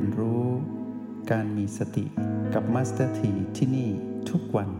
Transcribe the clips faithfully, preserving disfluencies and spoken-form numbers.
ยนรู้การมีสติกับมาสเตอร์ทีที่นี่ทุกวัน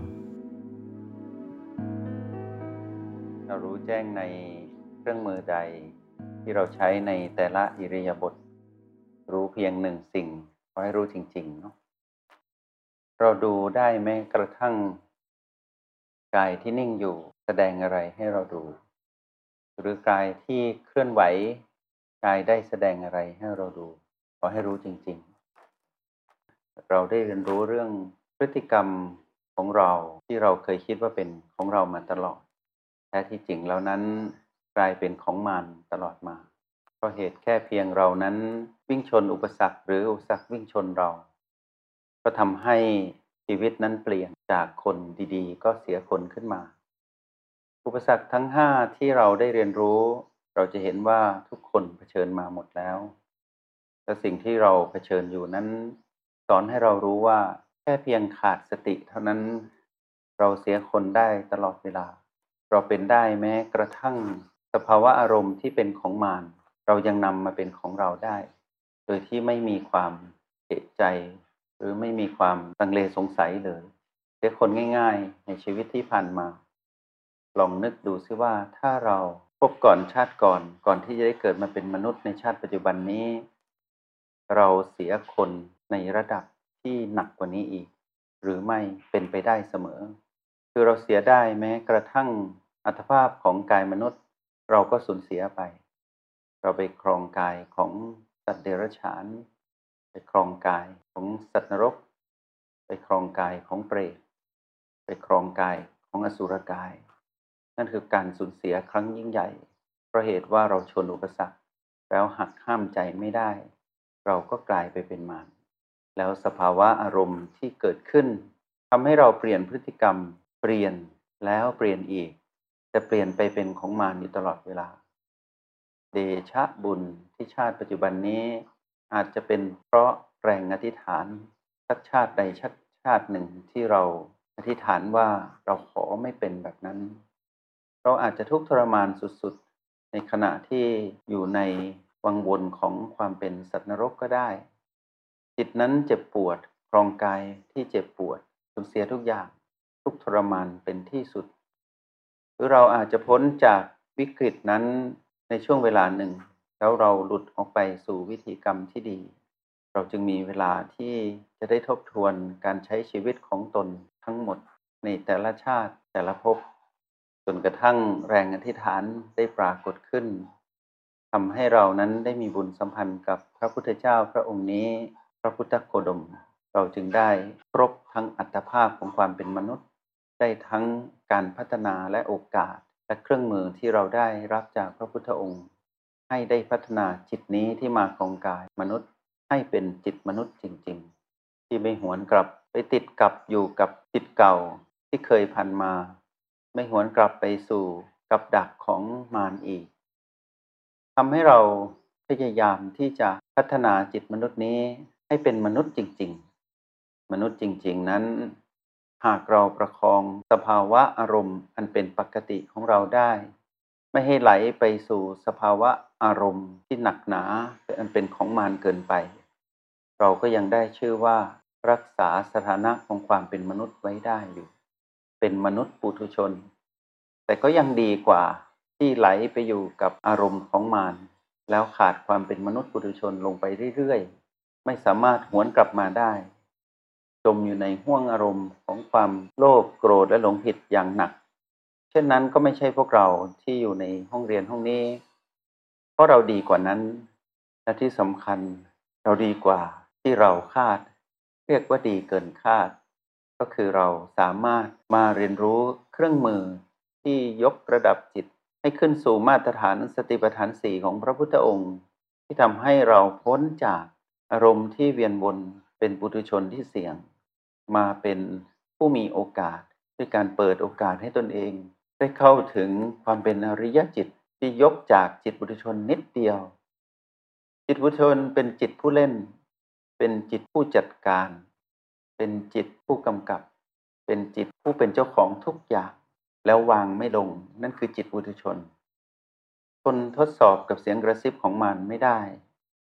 เรารู้แจ้งในเครื่องมือใดที่เราใช้ในแต่ละอิริยาบถรู้เพียงหนึ่งสิ่งขอให้รู้จริงๆเนาะเราดูได้แม้กระทั่งกายที่นิ่งอยู่แสดงอะไรให้เราดูหรือกายที่เคลื่อนไหวกายได้แสดงอะไรให้เราดูขอให้รู้จริงๆเราได้เรียนรู้เรื่องพฤติกรรมของเราที่เราเคยคิดว่าเป็นของเรามาตลอดแท้ที่จริงแล้วนั้นกลายเป็นของมารตลอดมาเพราะเหตุแค่เพียงเรานั้นวิ่งชนอุปสรรคหรืออุปสรรควิ่งชนเราก็ทำให้ชีวิตนั้นเปลี่ยนจากคนดีๆก็เสียคนขึ้นมาอุปสรรคทั้งห้าที่เราได้เรียนรู้เราจะเห็นว่าทุกคนเผชิญมาหมดแล้วแต่สิ่งที่เราเผชิญอยู่นั้นสอนให้เรารู้ว่าแค่เพียงขาดสติเท่านั้นเราเสียคนได้ตลอดเวลาเราเป็นได้แม้กระทั่งสภาวะอารมณ์ที่เป็นของมารเรายังนำมาเป็นของเราได้โดยที่ไม่มีความเอะใจหรือไม่มีความลังเลสงสัยเลยเสียคนง่ายๆในชีวิตที่ผ่านมาลองนึกดูซิว่าถ้าเราพบก่อนชาติก่อนก่อนที่จะได้เกิดมาเป็นมนุษย์ในชาติปัจจุบันนี้เราเสียคนในระดับที่หนักกว่านี้อีกหรือไม่เป็นไปได้เสมอคือเราเสียได้แม้กระทั่งอัตภาพของกายมนุษย์เราก็สูญเสียไปเราไปครองกายของสัตว์เดรัจฉานไปครองกายของสัตว์นรกไปครองกายของเปรตไปครองกายของอสุรกายนั่นคือการสูญเสียครั้งยิ่งใหญ่เพราะเหตุว่าเราชนอุปสรรคแล้วหักห้ามใจไม่ได้เราก็กลายไปเป็นมารแล้วสภาวะอารมณ์ที่เกิดขึ้นทำให้เราเปลี่ยนพฤติกรรมเปลี่ยนแล้วเปลี่ยนอีกแต่เปลี่ยนไปเป็นของมารอยู่ตลอดเวลาเดชะบุญที่ชาติปัจจุบันนี้อาจจะเป็นเพราะแรงอธิษฐานสักชาติใดชาติชาติหนึ่งที่เราอธิษฐานว่าเราขอไม่เป็นแบบนั้นเราอาจจะทุกข์ทรมานสุดๆในขณะที่อยู่ในวังวนของความเป็นสัตว์นรกก็ได้จิตนั้นเจ็บปวดครองกายที่เจ็บปวดสูญเสียทุกอย่างทุกทรมานเป็นที่สุดหรือเราอาจจะพ้นจากวิกฤตนั้นในช่วงเวลาหนึ่งแล้วเราหลุดออกไปสู่วิธีกรรมที่ดีเราจึงมีเวลาที่จะได้ทบทวนการใช้ชีวิตของตนทั้งหมดในแต่ละชาติแต่ละภพจนกระทั่งแรงอธิษฐานได้ปรากฏขึ้นทำให้เรานั้นได้มีบุญสัมพันธ์กับพระพุทธเจ้าพระองค์นี้พระพุทธโคดมเราจึงได้ครบทั้งอัตภาพของความเป็นมนุษย์ได้ทั้งการพัฒนาและโอกาสและเครื่องมือที่เราได้รับจากพระพุทธองค์ให้ได้พัฒนาจิตนี้ที่มาครองกายมนุษย์ให้เป็นจิตมนุษย์จริงๆที่ไม่หวนกลับไปติดกับอยู่กับจิตเก่าที่เคยผ่านมาไม่หวนกลับไปสู่กับดักของมารอีกทำให้เราพยายามที่จะพัฒนาจิตมนุษย์นี้ให้เป็นมนุษย์จริงๆมนุษย์จริงๆนั้นหากเราประคองสภาวะอารมณ์อันเป็นปกติของเราได้ไม่ให้ไหลไปสู่สภาวะอารมณ์ที่หนักหนาอันเป็นของมารเกินไปเราก็ยังได้ชื่อว่ารักษาสถานะของความเป็นมนุษย์ไว้ได้อยู่เป็นมนุษย์ปุถุชนแต่ก็ยังดีกว่าที่ไหลไปอยู่กับอารมณ์ของมารแล้วขาดความเป็นมนุษย์ปุถุชนลงไปเรื่อยๆไม่สามารถหวนกลับมาได้จมอยู่ในห้วงอารมณ์ของความโลภโกรธและหลงผิดอย่างหนักเช่นนั้นก็ไม่ใช่พวกเราที่อยู่ในห้องเรียนห้องนี้เพราะเราดีกว่านั้นและที่สำคัญเราดีกว่าที่เราคาดเรียกว่าดีเกินคาดก็คือเราสามารถมาเรียนรู้เครื่องมือที่ยกระดับจิตให้ขึ้นสู่มาตรฐานสติปัฏฐานสี่ของพระพุทธองค์ที่ทำให้เราพ้นจากอารมณ์ที่เวียนวนเป็นปุถุชนที่เสี่ยงมาเป็นผู้มีโอกาสด้วยการเปิดโอกาสให้ตนเองได้เข้าถึงความเป็นอริยจิตที่ยกจากจิตปุถุชนนิดเดียวจิตปุถุชนเป็นจิตผู้เล่นเป็นจิตผู้จัดการเป็นจิตผู้กำกับเป็นจิตผู้เป็นเจ้าของทุกอย่างแล้ววางไม่ลงนั่นคือจิตปุถุชนทนทดสอบกับเสียงกระซิบของมันไม่ได้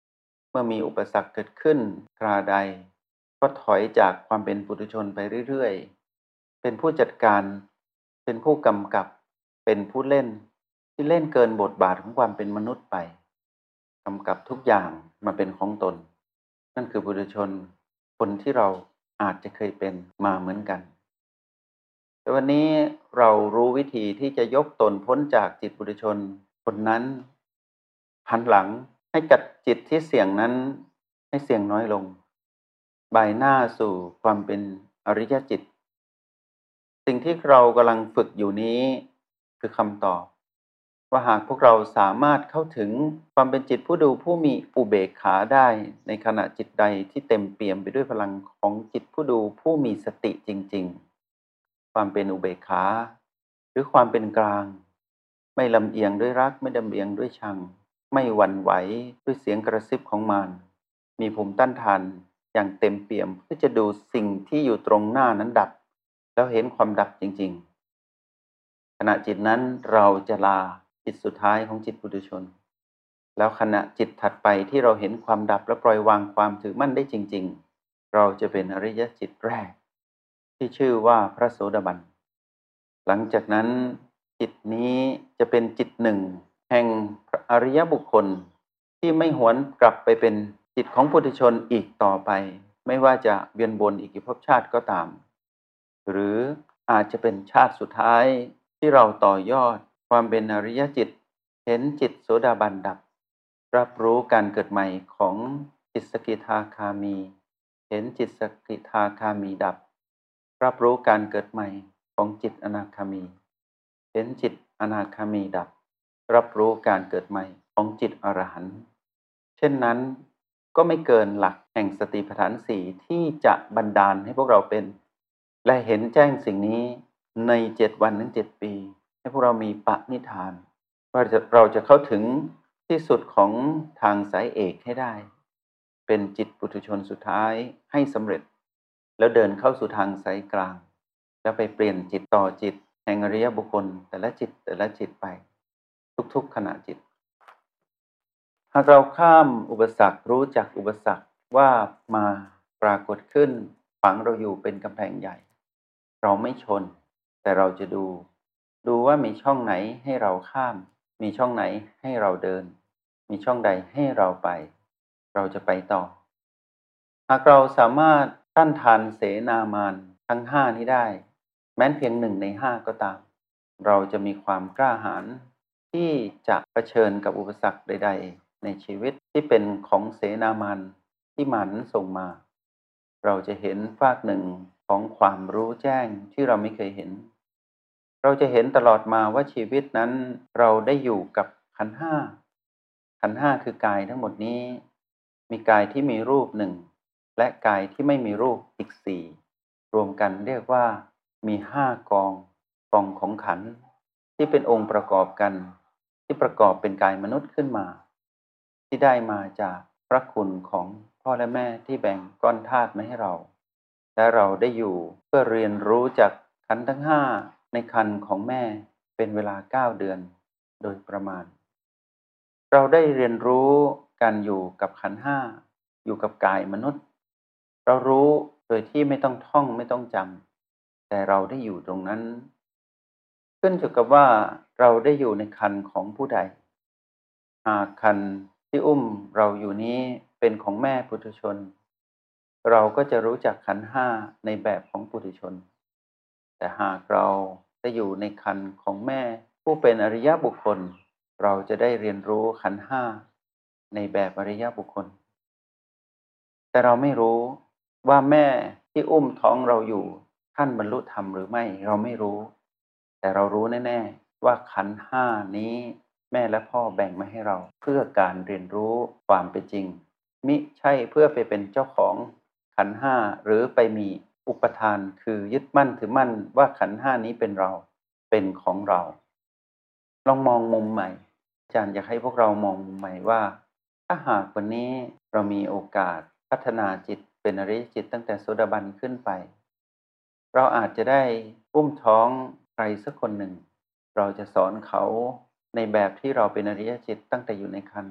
เมื่อมีอุปสรรคเกิดขึ้นคราใดก็ถอยจากความเป็นปุถุชนไปเรื่อยๆเป็นผู้จัดการเป็นผู้กำกับเป็นผู้เล่นที่เล่นเกินบทบาทของความเป็นมนุษย์ไปกำกับทุกอย่างมาเป็นของตนนั่นคือปุถุชนคนที่เราอาจจะเคยเป็นมาเหมือนกันแต่วันนี้เรารู้วิธีที่จะยกตนพ้นจากจิตปุถุชนคนนั้นหันหลังให้กับจิตที่เสี่ยงนั้นให้เสี่ยงน้อยลงบ่ายหน้าสู่ความเป็นอริยจิตสิ่งที่เรากำลังฝึกอยู่นี้คือคำตอบว่าหากพวกเราสามารถเข้าถึงความเป็นจิตผู้ดูผู้มีอุเบกขาได้ในขณะจิตใดที่เต็มเปี่ยมไปด้วยพลังของจิตผู้ดูผู้มีสติจริงๆความเป็นอุเบกขาหรือความเป็นกลางไม่ลำเอียงด้วยรักไม่ลำเอียงด้วยชังไม่หวั่นไหวด้วยเสียงกระซิบของมารมีภูมิต้านทานอย่างเต็มเปี่ยมเพื่อจะดูสิ่งที่อยู่ตรงหน้านั้นดับแล้วเห็นความดับจริงๆขณะจิตนั้นเราจะลาจิตสุดท้ายของจิตปุถุชนแล้วขณะจิตถัดไปที่เราเห็นความดับและปล่อยวางความถือมั่นได้จริงๆเราจะเป็นอริยจิตแรกที่ชื่อว่าพระโสดาบันหลังจากนั้นจิตนี้จะเป็นจิตหนึ่งแห่งอริยบุคคลที่ไม่หวนกลับไปเป็นจิตของปุถุชนอีกต่อไปไม่ว่าจะเวียนวนอีกกี่ภพชาติก็ตามหรืออาจจะเป็นชาติสุดท้ายที่เราต่อยอดความเป็นอริยจิตเห็นจิตโสดาบันดับรับรู้การเกิดใหม่ของจิตสกิทาคามีเห็นจิตสกิทาคามีดับรับรู้การเกิดใหม่ของจิตอนาคามีเห็นจิตอนาคามีดับรับรู้การเกิดใหม่ของจิตอรหันต์เช่นนั้นก็ไม่เกินหลักแห่งสติปัฏฐานสี่ที่จะบันดาลให้พวกเราเป็นและเห็นแจ้งสิ่งนี้ในเจ็ดวันถึงเจ็ดปีให้พวกเรามีปณิธานว่าเราจะเข้าถึงที่สุดของทางสายเอกให้ได้เป็นจิตปุถุชนสุดท้ายให้สำเร็จแล้วเดินเข้าสู่ทางสายกลางแล้วไปเปลี่ยนจิตต่อจิตแห่งอริยบุคคลแต่ละจิตแต่ละจิตไปทุกๆขณะจิตหากเราข้ามอุปสรรครู้จักอุปสรรคว่ามาปรากฏขึ้นฝังเราอยู่เป็นกำแพงใหญ่เราไม่ชนแต่เราจะดูดูว่ามีช่องไหนให้เราข้ามมีช่องไหนให้เราเดินมีช่องใดให้เราไปเราจะไปต่อหากเราสามารถต้านทานเสนามารทั้งห้านี้ได้แม้เพียงหนึ่งในห้าก็ตามเราจะมีความกล้าหาญที่จะเผชิญกับอุปสรรคใดๆในชีวิตที่เป็นของเสนามารที่มารนั้นส่งมาเราจะเห็นฝากหนึ่งของความรู้แจ้งที่เราไม่เคยเห็นเราจะเห็นตลอดมาว่าชีวิตนั้นเราได้อยู่กับขันธ์ห้าขันธ์ห้าคือกายทั้งหมดนี้มีกายที่มีรูปหนึ่งและกายที่ไม่มีรูปอีกสี่รวมกันเรียกว่ามีห้ากองกองของขันธ์ที่เป็นองค์ประกอบกันที่ประกอบเป็นกายมนุษย์ขึ้นมาที่ได้มาจากพระคุณของพ่อและแม่ที่แบ่งก้อนธาตุมาให้เราและเราได้อยู่เพื่อเรียนรู้จากขันธ์ทั้งห้าในครรภ์ของแม่เป็นเวลาเก้าเดือนโดยประมาณเราได้เรียนรู้การอยู่กับขันธ์ห้าอยู่กับกายมนุษย์เรารู้โดยที่ไม่ต้องท่องไม่ต้องจำแต่เราได้อยู่ตรงนั้นขึ้นอยู่กับว่าเราได้อยู่ในครรภ์ของผู้ใดหากครรภ์ที่อุ้มเราอยู่นี้เป็นของแม่ปุถุชนเราก็จะรู้จักขันธ์ห้าในแบบของปุถุชนแต่หากเราได้อยู่ในครรภ์ของแม่ผู้เป็นอริยบุคคลเราจะได้เรียนรู้ขันธ์ห้าในแบบอริยบุคคลแต่เราไม่รู้ว่าแม่ที่อุ้มท้องเราอยู่ท่านบรรลุธรรมหรือไม่เราไม่รู้แต่เรารู้แน่ๆว่าขันธ์ห้านี้แม่และพ่อแบ่งมาให้เราเพื่อการเรียนรู้ความเป็นจริงมิใช่เพื่อไปเป็นเจ้าของขันธ์ห้าหรือไปมีอุปทานคือยึดมั่นถือมั่นว่าขันธ์ห้านี้เป็นเราเป็นของเราลองมองมุมใหม่อาจารย์อยากให้พวกเรามองมุมใหม่ว่าถ้าหากวันนี้เรามีโอกาสพัฒนาจิตเป็นอริยจิตตั้งแต่โสดาบันขึ้นไปเราอาจจะได้อุ้มท้องใครสักคนหนึ่งเราจะสอนเขาในแบบที่เราเป็นอริยจิตตั้งแต่อยู่ในครรภ์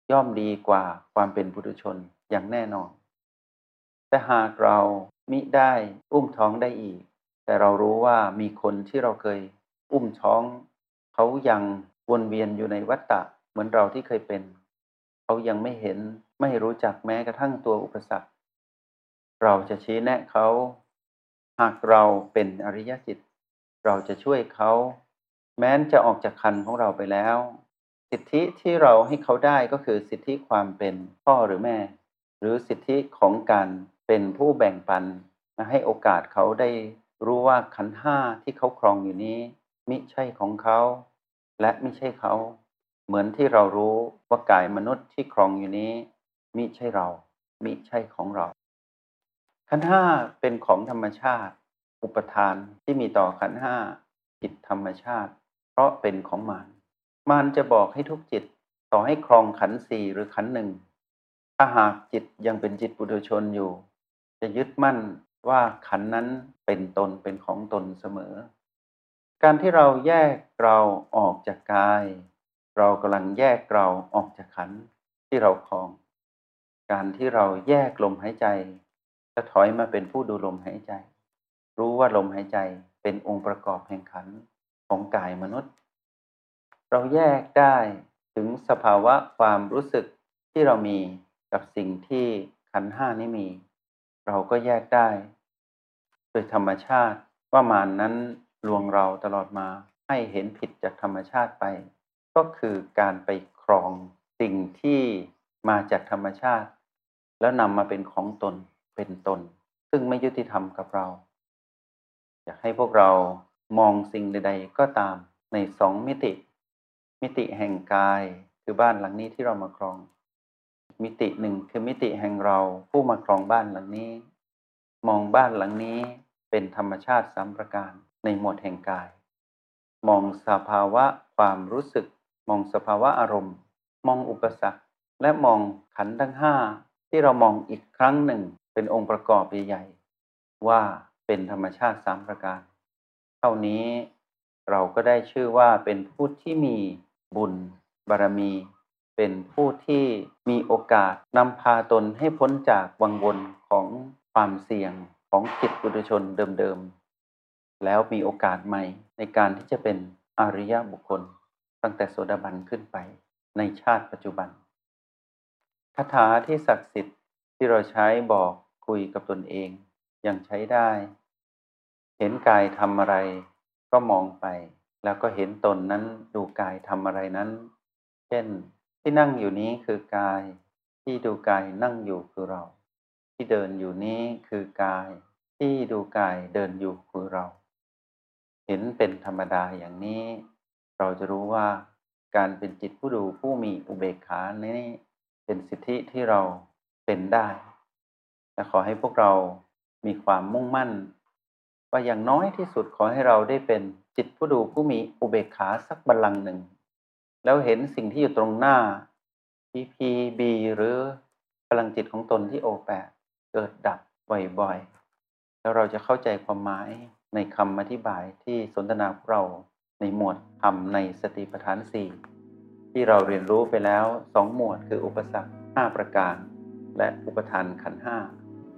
ย่อมดีกว่าความเป็นปุถุชนอย่างแน่นอนแต่หากเรามิได้อุ้มท้องได้อีกแต่เรารู้ว่ามีคนที่เราเคยอุ้มท้องเขายังวนเวียนอยู่ในวัฏฏะเหมือนเราที่เคยเป็นเขายังไม่เห็นไม่รู้จักแม้กระทั่งตัวอุปสรรคเราจะชี้แนะเขาหากเราเป็นอริยจิตเราจะช่วยเขาแม้นจะออกจากคันของเราไปแล้วสิทธิที่เราให้เขาได้ก็คือสิทธิความเป็นพ่อหรือแม่หรือสิทธิของการเป็นผู้แบ่งปันและให้โอกาสเขาได้รู้ว่าขันธ์ห้าที่เขาครองอยู่นี้มิใช่ของเขาและมิใช่เขาเหมือนที่เรารู้ว่ากายมนุษย์ที่ครองอยู่นี้มิใช่เรามิใช่ของเราขันธ์ห้าเป็นของธรรมชาติอุปทานที่มีต่อขันธ์ห้าผิดธรรมชาติเพราะเป็นของมารมารจะบอกให้ทุกจิตต่อให้ครองขันธ์สี่หรือขันธ์หนึ่งถ้าหากจิตยังเป็นจิตปุถุชนอยู่จะยึดมั่นว่าขันธ์นั้นเป็นตนเป็นของตนเสมอการที่เราแยกเราออกจากกายเรากำลังแยกเราออกจากขันธ์ที่เราครองการที่เราแยกลมหายใจจะถอยมาเป็นผู้ดูลมหายใจรู้ว่าลมหายใจเป็นองค์ประกอบแห่งขันธ์ของกายมนุษย์เราแยกได้ถึงสภาวะความรู้สึกที่เรามีกับสิ่งที่ขันธ์ห้านี้มีเราก็แยกได้โดยธรรมชาติว่ามารนั้นลวงเราตลอดมาให้เห็นผิดจากธรรมชาติไปก็คือการไปครองสิ่งที่มาจากธรรมชาติแล้วนำมาเป็นของตนเป็นตนซึ่งไม่ยุติธรรมกับเราอยากให้พวกเรามองสิ่งใดๆก็ตามในสองมิติมิติแห่งกายคือบ้านหลังนี้ที่เรามาครองมิติหนึ่งคือมิติแห่งเราผู้มาครองบ้านหลังนี้มองบ้านหลังนี้เป็นธรรมชาติสามประการในหมวดแห่งกายมองสภาวะความรู้สึกมองสภาวะอารมณ์มองอุปสรรคและมองขันธ์ทั้งห้าที่เรามองอีกครั้งหนึ่งเป็นองค์ประกอบใหญ่ๆว่าเป็นธรรมชาติสามประการเท่านี้เราก็ได้ชื่อว่าเป็นผู้ที่มีบุญบารมีเป็นผู้ที่มีโอกาสนำพาตนให้พ้นจากวังวนของความเสี่ยงของจิตปุถุชนเดิมๆแล้วมีโอกาสใหม่ในการที่จะเป็นอริยบุคคลตั้งแต่โสดาบันขึ้นไปในชาติปัจจุบันคาถาที่ศักดิ์สิทธิ์ที่เราใช้บอกคุยกับตนเองยังใช้ได้เห็นกายทำอะไรก็มองไปแล้วก็เห็นตนนั้นดูกายทำอะไรนั้นเช่นที่นั่งอยู่นี้คือกายที่ดูกายนั่งอยู่คือเราที่เดินอยู่นี้คือกายที่ดูกายเดินอยู่คือเราเห็นเป็นธรรมดาอย่างนี้เราจะรู้ว่าการเป็นจิตผู้ดูผู้มีอุเบกขานี้เป็นสิทธิที่เราเป็นได้และขอให้พวกเรามีความมุ่งมั่นว่าอย่างน้อยที่สุดขอให้เราได้เป็นจิตผู้ดูผู้มีอุเบกขาสักบัลลังก์หนึ่งแล้วเห็นสิ่งที่อยู่ตรงหน้า พี พี บี หรือพลังจิตของตนที่โอแปดเกิดดับบ่อยๆแล้วเราจะเข้าใจความหมายในคำอธิบายที่สนทนาพวกเราในหมวดธรรมในสติปัฏฐานสี่ที่เราเรียนรู้ไปแล้วสองหมวดคืออุปสรรคห้าประการและอุปทานขันธ์ห้า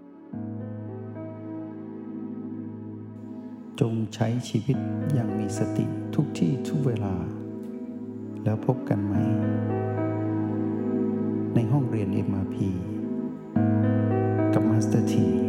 จงใช้ชีวิตอย่างมีสติทุกที่ทุกเวลาแล้วพบกันไหมในห้องเรียน เอ็ม อาร์ พี กับมาสเตอร์ที